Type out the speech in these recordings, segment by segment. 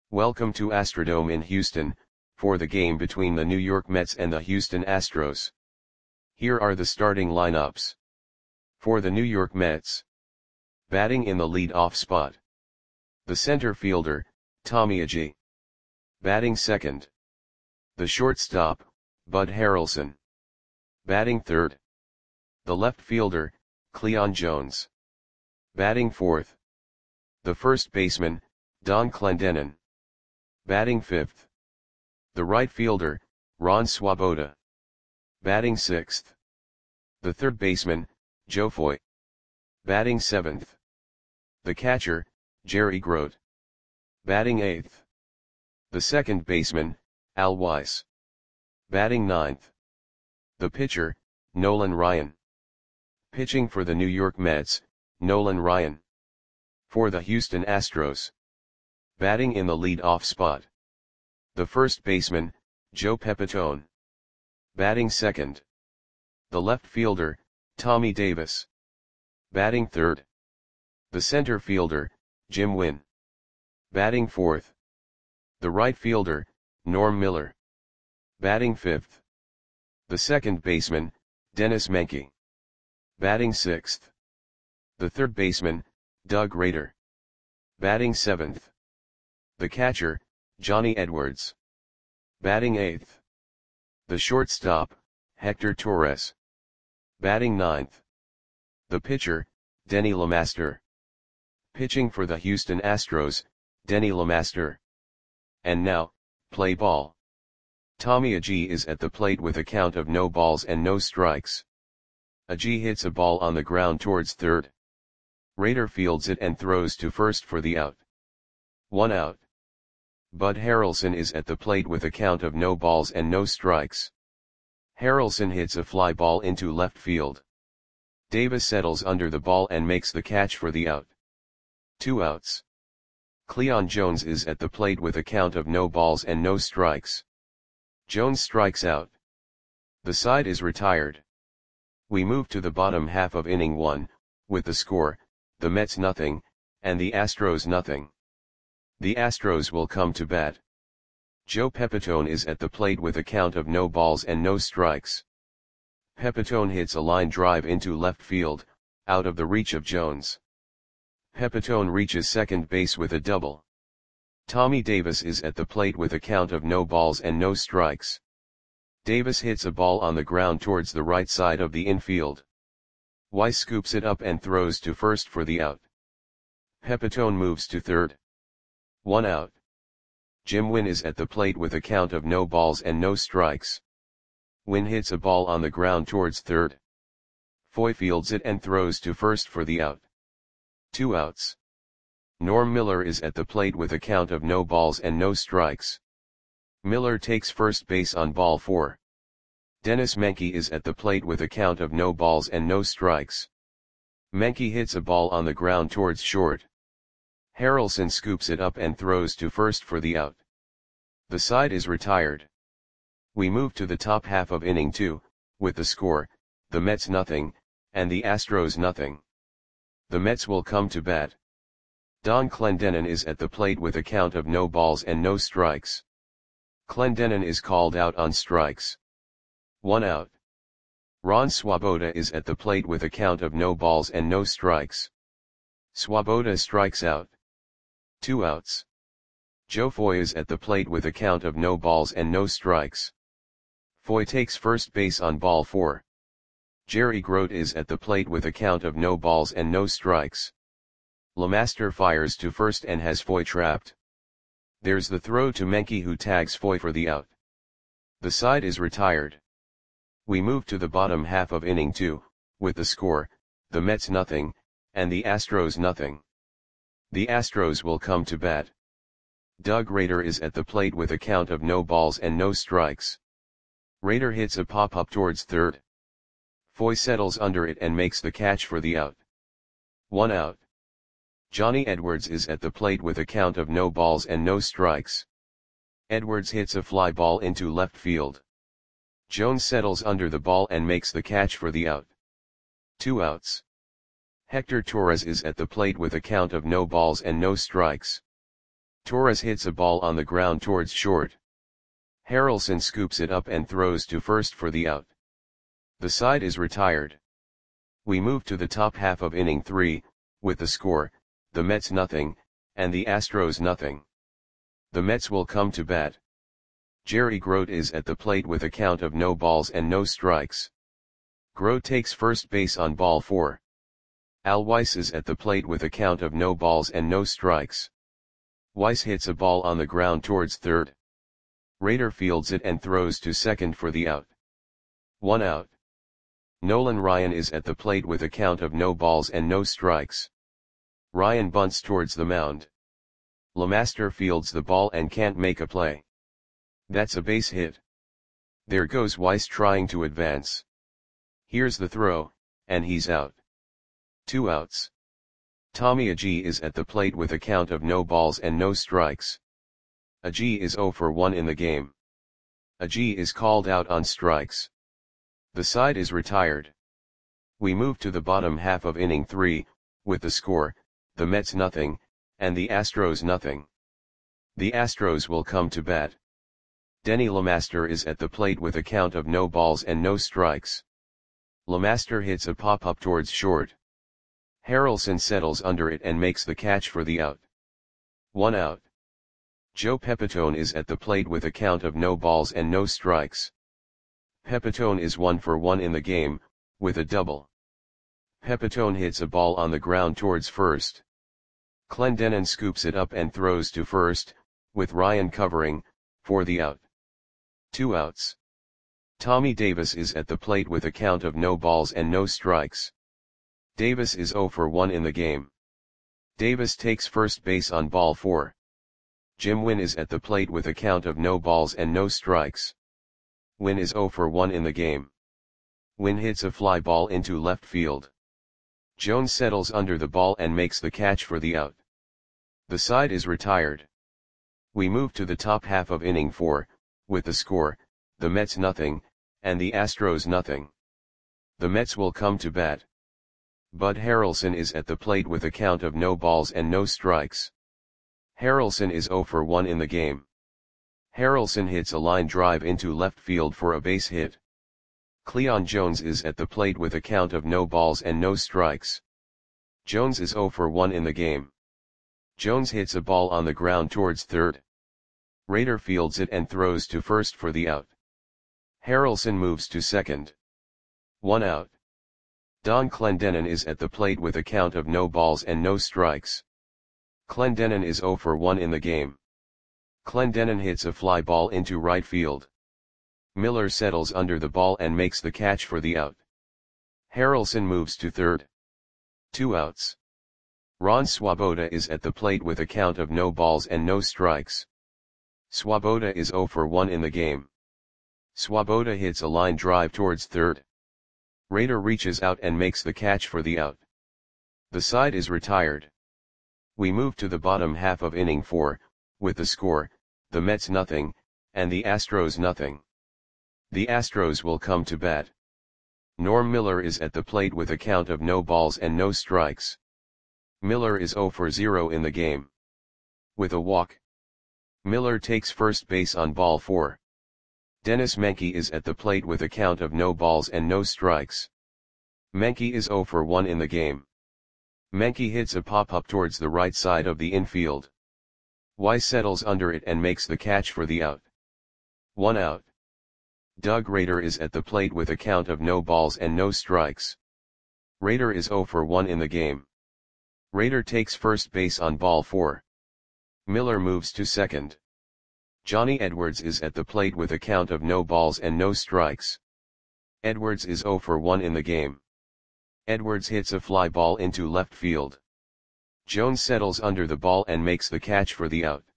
Welcome to Astrodome in Houston, for the game between the New York Mets and the Houston Astros. Here are the starting lineups. For the New York Mets. Batting in the lead-off spot. The center fielder, Tommy Agee. Batting second. The shortstop, Bud Harrelson. Batting third. The left fielder, Cleon Jones. Batting fourth. The first baseman, Don Clendenon. Batting fifth. The right fielder, Ron Swoboda. Batting sixth. The third baseman, Joe Foy. Batting seventh. The catcher, Jerry Grote. Batting eighth. The second baseman, Al Weiss. Batting ninth. The pitcher, Nolan Ryan. Pitching for the New York Mets, Nolan Ryan. For the Houston Astros. Batting in the lead-off spot. The first baseman, Joe Pepitone. Batting second. The left fielder, Tommy Davis. Batting third. The center fielder, Jim Wynn. Batting fourth. The right fielder, Norm Miller. Batting fifth. The second baseman, Dennis Menke. Batting sixth. The third baseman, Doug Rader. Batting seventh. The catcher, Johnny Edwards. Batting eighth. The shortstop, Hector Torres. Batting ninth. The pitcher, Denny LeMaster. Pitching for the Houston Astros, Denny LeMaster. And now, play ball. Tommy Agee is at the plate with a count of no balls and no strikes. Agee hits a ball on the ground towards third. Rader fields it and throws to first for the out. 1 out. Bud Harrelson is at the plate with a count of no balls and no strikes. Harrelson hits a fly ball into left field. Davis settles under the ball and makes the catch for the out. 2 outs. Cleon Jones is at the plate with a count of no balls and no strikes. Jones strikes out. The side is retired. We move to the bottom half of inning 1, with the score, the Mets nothing, and the Astros nothing. The Astros will come to bat. Joe Pepitone is at the plate with a count of no balls and no strikes. Pepitone hits a line drive into left field, out of the reach of Jones. Pepitone reaches second base with a double. Tommy Davis is at the plate with a count of no balls and no strikes. Davis hits a ball on the ground towards the right side of the infield. Weiss scoops it up and throws to first for the out. Pepitone moves to third. 1 out. Jim Wynn is at the plate with a count of no balls and no strikes. Wynn hits a ball on the ground towards third. Foy fields it and throws to first for the out. 2 outs. Norm Miller is at the plate with a count of no balls and no strikes. Miller takes first base on ball 4. Dennis Menke is at the plate with a count of no balls and no strikes. Menke hits a ball on the ground towards short. Harrelson scoops it up and throws to first for the out. The side is retired. We move to the top half of inning 2, with the score, the Mets nothing, and the Astros nothing. The Mets will come to bat. Don Clendenon is at the plate with a count of no balls and no strikes. Clendenon is called out on strikes. 1 out. Ron Swoboda is at the plate with a count of no balls and no strikes. Swoboda strikes out. 2 outs. Joe Foy is at the plate with a count of no balls and no strikes. Foy takes first base on ball 4. Jerry Grote is at the plate with a count of no balls and no strikes. LeMaster fires to first and has Foy trapped. There's the throw to Menke, who tags Foy for the out. The side is retired. We move to the bottom half of inning 2, with the score, the Mets nothing, and the Astros nothing. The Astros will come to bat. Doug Rader is at the plate with a count of no balls and no strikes. Rader hits a pop-up towards third. Foy settles under it and makes the catch for the out. 1 out. Johnny Edwards is at the plate with a count of no balls and no strikes. Edwards hits a fly ball into left field. Jones settles under the ball and makes the catch for the out. 2 outs. Hector Torres is at the plate with a count of no balls and no strikes. Torres hits a ball on the ground towards short. Harrelson scoops it up and throws to first for the out. The side is retired. We move to the top half of inning 3, with the score, the Mets nothing, and the Astros nothing. The Mets will come to bat. Jerry Grote is at the plate with a count of no balls and no strikes. Grote takes first base on ball 4. Al Weiss is at the plate with a count of no balls and no strikes. Weiss hits a ball on the ground towards third. Rader fields it and throws to second for the out. 1 out. Nolan Ryan is at the plate with a count of no balls and no strikes. Ryan bunts towards the mound. LeMaster fields the ball and can't make a play. That's a base hit. There goes Weiss trying to advance. Here's the throw, and he's out. 2 outs. Tommy Agee is at the plate with a count of no balls and no strikes. Agee is 0 for 1 in the game. Agee is called out on strikes. The side is retired. We move to the bottom half of inning 3, with the score, the Mets nothing, and the Astros nothing. The Astros will come to bat. Denny LeMaster is at the plate with a count of no balls and no strikes. LeMaster hits a pop-up towards short. Harrelson settles under it and makes the catch for the out. 1 out. Joe Pepitone is at the plate with a count of no balls and no strikes. Pepitone is 1 for 1 in the game, with a double. Pepitone hits a ball on the ground towards first. Clendenon scoops it up and throws to first, with Ryan covering, for the out. 2 outs. Tommy Davis is at the plate with a count of no balls and no strikes. Davis is 0 for 1 in the game. Davis takes first base on ball 4. Jim Wynn is at the plate with a count of no balls and no strikes. Wynn is 0 for 1 in the game. Wynn hits a fly ball into left field. Jones settles under the ball and makes the catch for the out. The side is retired. We move to the top half of inning 4, with the score, the Mets nothing, and the Astros nothing. The Mets will come to bat. Bud Harrelson is at the plate with a count of no balls and no strikes. Harrelson is 0 for 1 in the game. Harrelson hits a line drive into left field for a base hit. Cleon Jones is at the plate with a count of no balls and no strikes. Jones is 0 for 1 in the game. Jones hits a ball on the ground towards third. Rader fields it and throws to first for the out. Harrelson moves to second. 1 out. Don Clendenon is at the plate with a count of no balls and no strikes. Clendenon is 0 for 1 in the game. Clendenon hits a fly ball into right field. Miller settles under the ball and makes the catch for the out. Harrelson moves to third. 2 outs. Ron Swoboda is at the plate with a count of no balls and no strikes. Swoboda is 0 for 1 in the game. Swoboda hits a line drive towards third. Rader reaches out and makes the catch for the out. The side is retired. We move to the bottom half of inning 4, with the score, the Mets nothing, and the Astros nothing. The Astros will come to bat. Norm Miller is at the plate with a count of no balls and no strikes. Miller is 0 for 0 in the game. With a walk. Miller takes first base on ball 4. Dennis Menke is at the plate with a count of no balls and no strikes. Menke is 0 for 1 in the game. Menke hits a pop-up towards the right side of the infield. Weiss settles under it and makes the catch for the out. 1 out. Doug Rader is at the plate with a count of no balls and no strikes. Rader is 0 for 1 in the game. Rader takes first base on ball 4. Miller moves to second. Johnny Edwards is at the plate with a count of no balls and no strikes. Edwards is 0 for 1 in the game. Edwards hits a fly ball into left field. Jones settles under the ball and makes the catch for the out.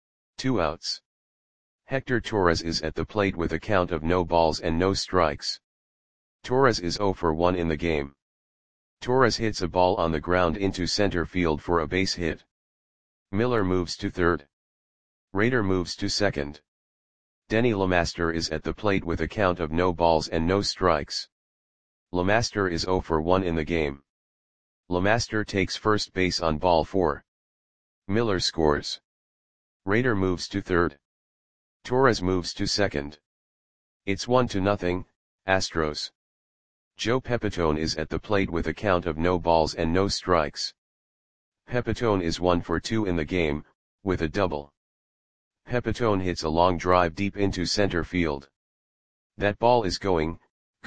2 outs. Hector Torres is at the plate with a count of no balls and no strikes. Torres is 0 for 1 in the game. Torres hits a ball on the ground into center field for a base hit. Miller moves to third. Rader moves to second. Denny LeMaster is at the plate with a count of no balls and no strikes. LeMaster is 0 for 1 in the game. LeMaster takes first base on ball 4. Miller scores. Raider moves to third. Torres moves to second. It's 1-0, Astros. Joe Pepitone is at the plate with a count of no balls and no strikes. Pepitone is 1 for 2 in the game, with a double. Pepitone hits a long drive deep into center field. That ball is going,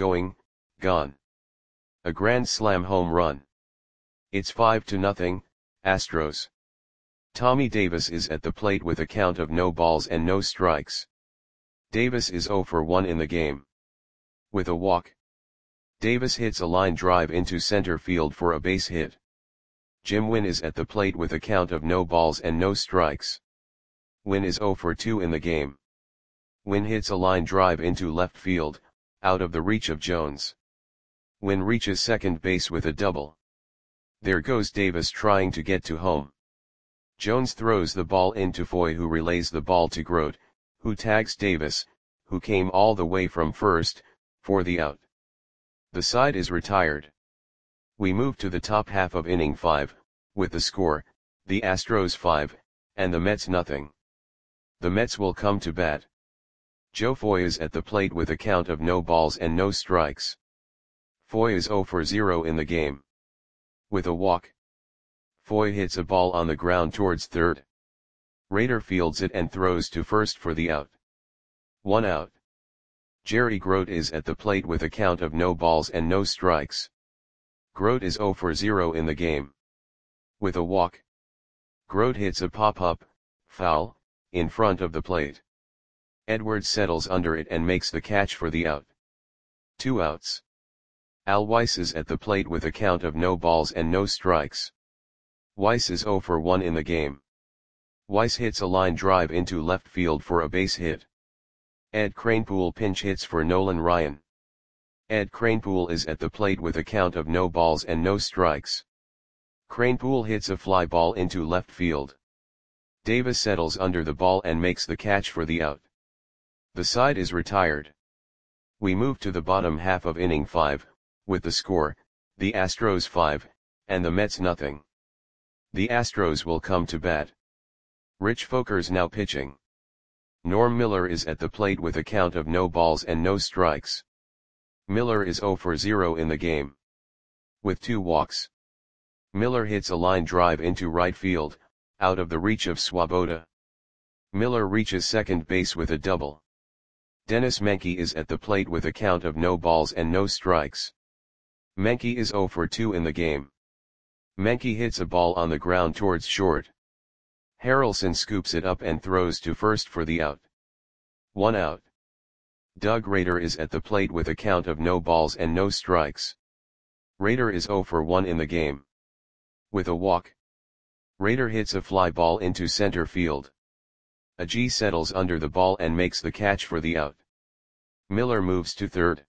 gone. A grand slam home run. It's 5-0, Astros. Tommy Davis is at the plate with a count of no balls and no strikes. Davis is 0 for 1 in the game. With a walk. Davis hits a line drive into center field for a base hit. Jim Wynn is at the plate with a count of no balls and no strikes. Wynn is 0 for 2 in the game. Wynn hits a line drive into left field, out of the reach of Jones. Wynn reaches second base with a double. There goes Davis trying to get to home. Jones throws the ball into Foy, who relays the ball to Grote, who tags Davis, who came all the way from first, for the out. The side is retired. We move to the top half of inning 5, with the score, the Astros 5, and the Mets nothing. The Mets will come to bat. Joe Foy is at the plate with a count of no balls and no strikes. Foy is 0 for 0 in the game. With a walk. Foy hits a ball on the ground towards third. Raider fields it and throws to first for the out. 1 out. Jerry Grote is at the plate with a count of no balls and no strikes. Grote is 0 for 0 in the game. With a walk. Grote hits a pop-up, foul, in front of the plate. Edwards settles under it and makes the catch for the out. 2 outs. Al Weiss is at the plate with a count of no balls and no strikes. Weiss is 0 for 1 in the game. Weiss hits a line drive into left field for a base hit. Ed Kranepool pinch hits for Nolan Ryan. Ed Kranepool is at the plate with a count of no balls and no strikes. Kranepool hits a fly ball into left field. Davis settles under the ball and makes the catch for the out. The side is retired. We move to the bottom half of inning 5, with the score, the Astros 5, and the Mets nothing. The Astros will come to bat. Rich Folkers now pitching. Norm Miller is at the plate with a count of no balls and no strikes. Miller is 0 for 0 in the game. With 2 walks. Miller hits a line drive into right field, out of the reach of Swoboda. Miller reaches second base with a double. Dennis Menke is at the plate with a count of no balls and no strikes. Menke is 0 for 2 in the game. Menke hits a ball on the ground towards short. Harrelson scoops it up and throws to first for the out. 1 out. Doug Raider is at the plate with a count of no balls and no strikes. Raider is 0 for 1 in the game. With a walk. Raider hits a fly ball into center field. Agee settles under the ball and makes the catch for the out. Miller moves to third.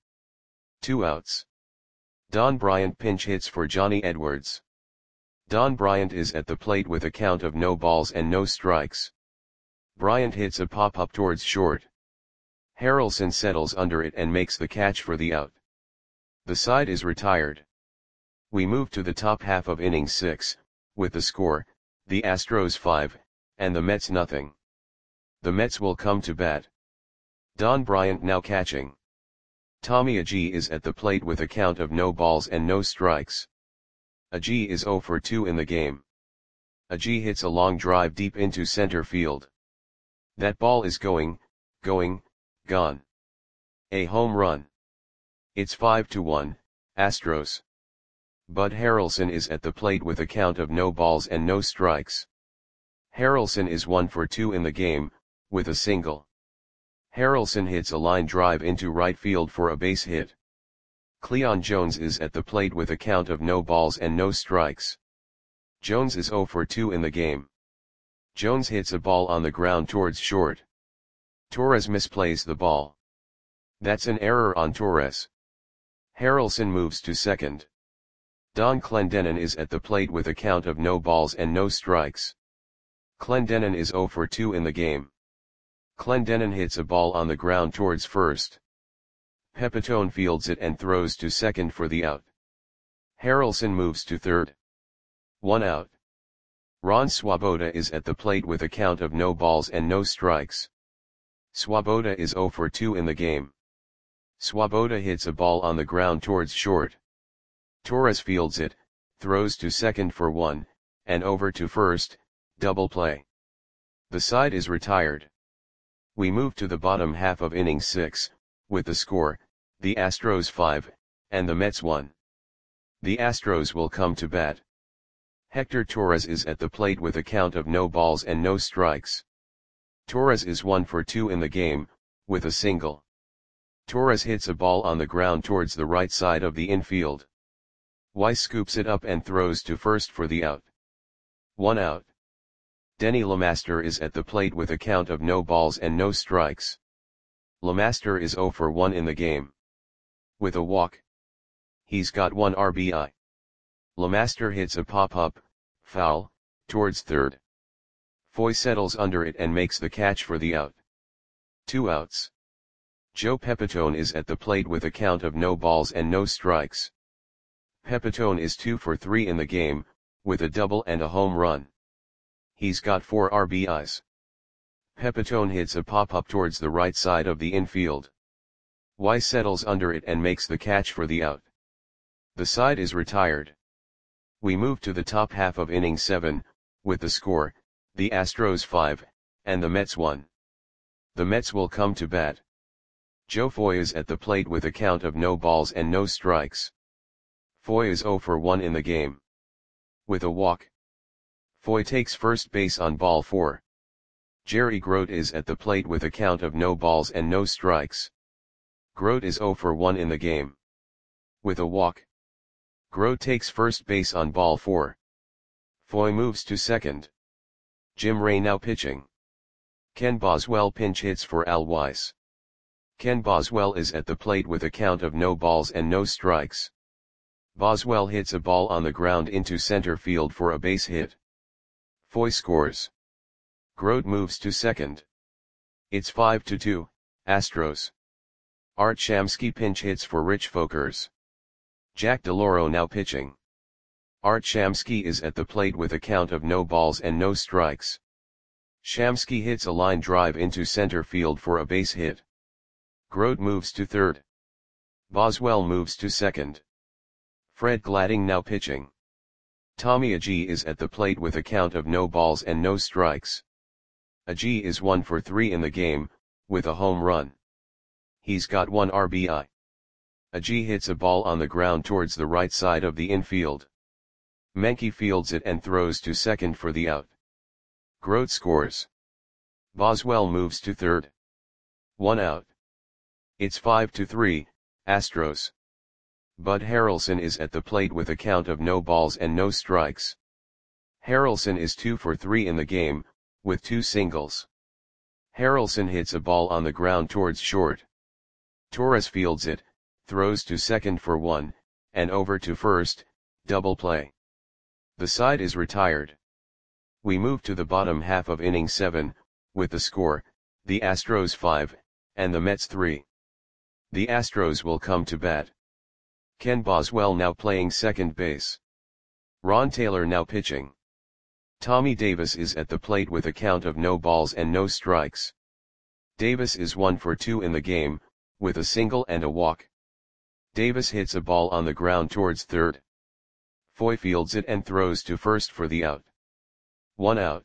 2 outs. Don Bryant pinch hits for Johnny Edwards. Don Bryant is at the plate with a count of no balls and no strikes. Bryant hits a pop-up towards short. Harrelson settles under it and makes the catch for the out. The side is retired. We move to the top half of inning 6, with the score, the Astros 5, and the Mets nothing. The Mets will come to bat. Don Bryant now catching. Tommy Agee is at the plate with a count of no balls and no strikes. Agee is 0 for 2 in the game. Agee hits a long drive deep into center field. That ball is going, gone. A home run. It's 5-1, Astros. Bud Harrelson is at the plate with a count of no balls and no strikes. Harrelson is 1 for 2 in the game, with a single. Harrelson hits a line drive into right field for a base hit. Cleon Jones is at the plate with a count of no balls and no strikes. Jones is 0 for 2 in the game. Jones hits a ball on the ground towards short. Torres misplays the ball. That's an error on Torres. Harrelson moves to second. Don Clendenon is at the plate with a count of no balls and no strikes. Clendenon is 0 for 2 in the game. Clendenon hits a ball on the ground towards first. Pepitone fields it and throws to second for the out. Harrelson moves to third. 1 out. Ron Swoboda is at the plate with a count of no balls and no strikes. Swoboda is 0 for 2 in the game. Swoboda hits a ball on the ground towards short. Torres fields it, throws to second for 1, and over to first, double play. The side is retired. We move to the bottom half of inning 6, with the score, the Astros 5, and the Mets 1. The Astros will come to bat. Hector Torres is at the plate with a count of no balls and no strikes. Torres is 1 for 2 in the game, with a single. Torres hits a ball on the ground towards the right side of the infield. Weiss scoops it up and throws to first for the out. 1 out. Denny LeMaster is at the plate with a count of no balls and no strikes. LeMaster is 0 for 1 in the game. With a walk. He's got 1 RBI. LeMaster hits a pop-up, foul, towards third. Foy settles under it and makes the catch for the out. 2 outs. Joe Pepitone is at the plate with a count of no balls and no strikes. Pepitone is 2 for 3 in the game, with a double and a home run. He's got 4 RBIs. Pepitone hits a pop-up towards the right side of the infield. Weiss settles under it and makes the catch for the out. The side is retired. We move to the top half of inning 7, with the score, the Astros 5, and the Mets 1. The Mets will come to bat. Joe Foy is at the plate with a count of no balls and no strikes. Foy is 0 for 1 in the game. With a walk. Foy takes first base on ball 4. Jerry Grote is at the plate with a count of no balls and no strikes. Grote is 0 for 1 in the game. With a walk. Grote takes first base on ball 4. Foy moves to second. Jim Ray now pitching. Ken Boswell pinch hits for Al Weiss. Ken Boswell is at the plate with a count of no balls and no strikes. Boswell hits a ball on the ground into center field for a base hit. Foy scores. Grote moves to second. It's 5-2, Astros. Art Shamsky pinch hits for Rich Folkers. Jack DeLauro now pitching. Art Shamsky is at the plate with a count of no balls and no strikes. Shamsky hits a line drive into center field for a base hit. Grote moves to third. Boswell moves to second. Fred Gladding now pitching. Tommy Agee is at the plate with a count of no balls and no strikes. Agee is 1 for 3 in the game, with a home run. He's got 1 RBI. Agee hits a ball on the ground towards the right side of the infield. Menke fields it and throws to second for the out. Grote scores. Boswell moves to third. 1 out. It's 5-3, Astros. Bud Harrelson is at the plate with a count of no balls and no strikes. Harrelson is 2 for 3 in the game, with 2 singles. Harrelson hits a ball on the ground towards short. Torres fields it, throws to second for 1, and over to first, double play. The side is retired. We move to the bottom half of inning 7, with the score, the Astros 5, and the Mets 3. The Astros will come to bat. Ken Boswell now playing second base. Ron Taylor now pitching. Tommy Davis is at the plate with a count of no balls and no strikes. Davis is 1 for 2 in the game, with a single and a walk. Davis hits a ball on the ground towards third. Foy fields it and throws to first for the out. 1 out.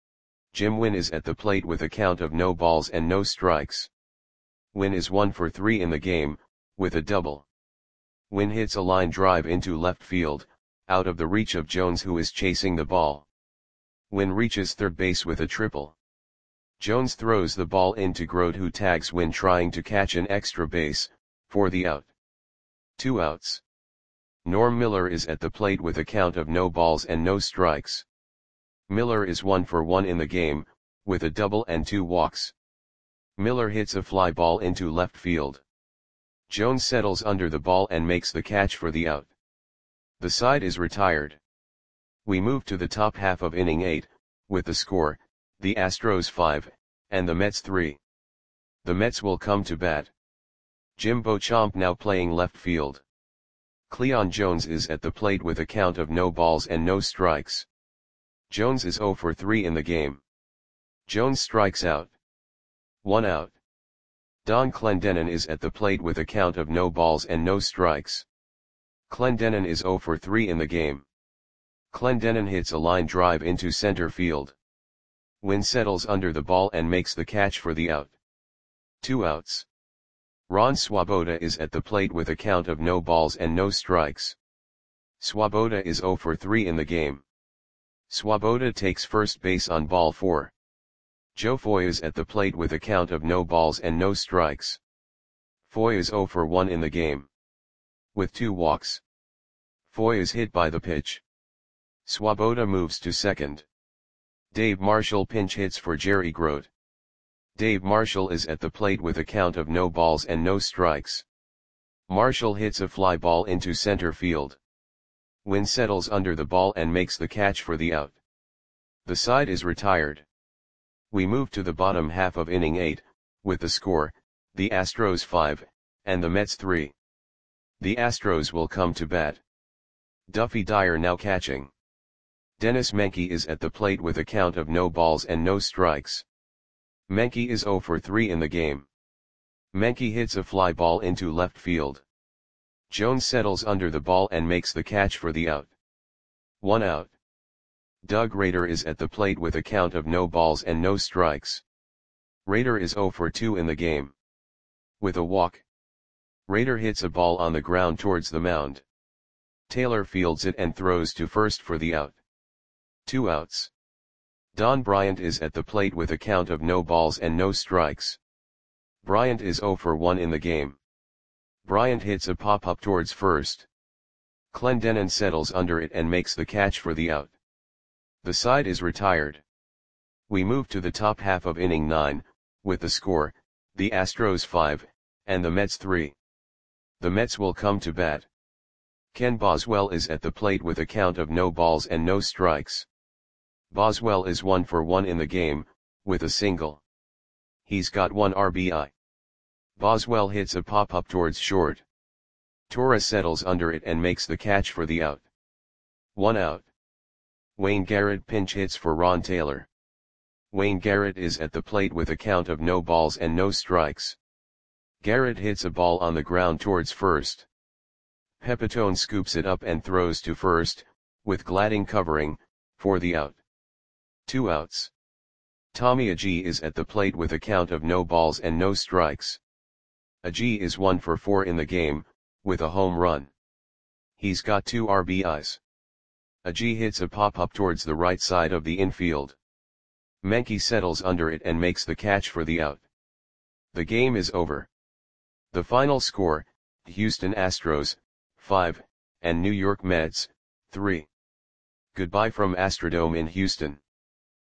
Jim Wynn is at the plate with a count of no balls and no strikes. Wynn is 1 for 3 in the game, with a double. Wynn hits a line drive into left field, out of the reach of Jones who is chasing the ball. Wynn reaches third base with a triple. Jones throws the ball into Grote who tags Wynn trying to catch an extra base, for the out. 2 outs. Norm Miller is at the plate with a count of no balls and no strikes. Miller is 1 for 1 in the game, with a double and 2 walks. Miller hits a fly ball into left field. Jones settles under the ball and makes the catch for the out. The side is retired. We move to the top half of inning 8, with the score, the Astros 5, and the Mets 3. The Mets will come to bat. Jim Beauchamp now playing left field. Cleon Jones is at the plate with a count of no balls and no strikes. Jones is 0 for 3 in the game. Jones strikes out. 1 out. Don Clendenon is at the plate with a count of no balls and no strikes. Clendenon is 0 for 3 in the game. Clendenon hits a line drive into center field. Wynn settles under the ball and makes the catch for the out. 2 outs. Ron Swoboda is at the plate with a count of no balls and no strikes. Swoboda is 0 for 3 in the game. Swoboda takes first base on ball 4. Joe Foy is at the plate with a count of no balls and no strikes. Foy is 0 for 1 in the game. With 2 walks. Foy is hit by the pitch. Swoboda moves to second. Dave Marshall pinch hits for Jerry Grote. Dave Marshall is at the plate with a count of no balls and no strikes. Marshall hits a fly ball into center field. Wynn settles under the ball and makes the catch for the out. The side is retired. We move to the bottom half of inning 8, with the score, the Astros 5, and the Mets 3. The Astros will come to bat. Duffy Dyer now catching. Dennis Menke is at the plate with a count of no balls and no strikes. Menke is 0 for 3 in the game. Menke hits a fly ball into left field. Jones settles under the ball and makes the catch for the out. 1 out. Doug Rader is at the plate with a count of no balls and no strikes. Rader is 0 for 2 in the game. With a walk. Rader hits a ball on the ground towards the mound. Taylor fields it and throws to first for the out. 2 outs. Don Bryant is at the plate with a count of no balls and no strikes. Bryant is 0 for 1 in the game. Bryant hits a pop-up towards first. Clendenon settles under it and makes the catch for the out. The side is retired. We move to the top half of inning 9, with the score, the Astros 5, and the Mets 3. The Mets will come to bat. Ken Boswell is at the plate with a count of no balls and no strikes. Boswell is 1 for 1 in the game, with a single. He's got 1 RBI. Boswell hits a pop-up towards short. Torres settles under it and makes the catch for the out. 1 out. Wayne Garrett pinch hits for Ron Taylor. Wayne Garrett is at the plate with a count of no balls and no strikes. Garrett hits a ball on the ground towards first. Pepitone scoops it up and throws to first, with Gladding covering, for the out. 2 outs. Tommy Agee is at the plate with a count of no balls and no strikes. Agee is 1 for 4 in the game, with a home run. He's got 2 RBIs. Agee hits a pop-up towards the right side of the infield. Menke settles under it and makes the catch for the out. The game is over. The final score, Houston Astros, 5, and New York Mets, 3. Goodbye from Astrodome in Houston.